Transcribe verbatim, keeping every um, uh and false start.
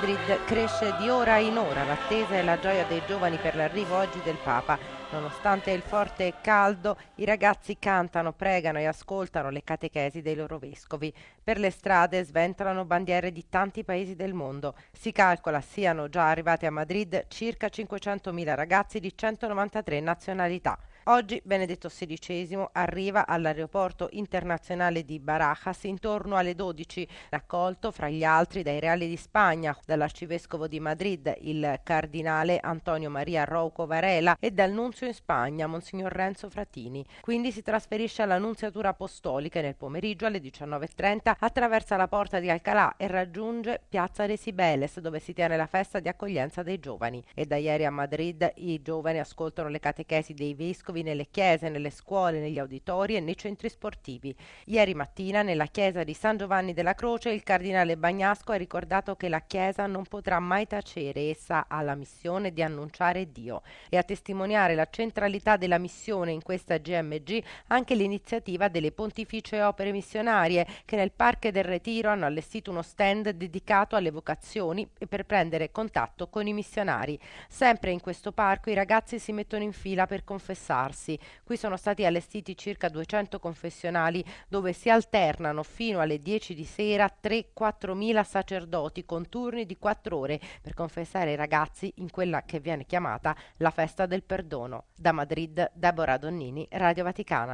Madrid cresce di ora in ora l'attesa e la gioia dei giovani per l'arrivo oggi del Papa. Nonostante il forte caldo, i ragazzi cantano, pregano e ascoltano le catechesi dei loro vescovi. Per le strade sventolano bandiere di tanti paesi del mondo. Si calcola siano già arrivati a Madrid circa cinquecentomila ragazzi di centonovantatré nazionalità. Oggi Benedetto sedicesimo arriva all'aeroporto internazionale di Barajas intorno alle dodici, raccolto fra gli altri dai reali di Spagna, dall'arcivescovo di Madrid, il cardinale Antonio Maria Rouco Varela, e dal nunzio in Spagna, Monsignor Renzo Frattini. Quindi si trasferisce alla Nunziatura Apostolica e nel pomeriggio alle diciannove e trenta attraversa la porta di Alcalá e raggiunge Piazza de Cibeles, dove si tiene la festa di accoglienza dei giovani. E da ieri a Madrid i giovani ascoltano le catechesi dei vescovi nelle chiese, nelle scuole, negli auditori e nei centri sportivi. Ieri mattina nella chiesa di San Giovanni della Croce il cardinale Bagnasco ha ricordato che la Chiesa non potrà mai tacere, essa ha la missione di annunciare Dio, e a testimoniare la centralità della missione in questa G M G anche l'iniziativa delle Pontificie Opere Missionarie, che nel Parque del Retiro hanno allestito uno stand dedicato alle vocazioni e per prendere contatto con i missionari. Sempre in questo parco i ragazzi si mettono in fila per confessarsi. Qui sono stati allestiti circa duecento confessionali dove si alternano fino alle dieci di sera tre quattro mila sacerdoti con turni di quattro ore per confessare i ragazzi in quella che viene chiamata la festa del perdono. Da Madrid, Deborah Donnini, Radio Vaticana.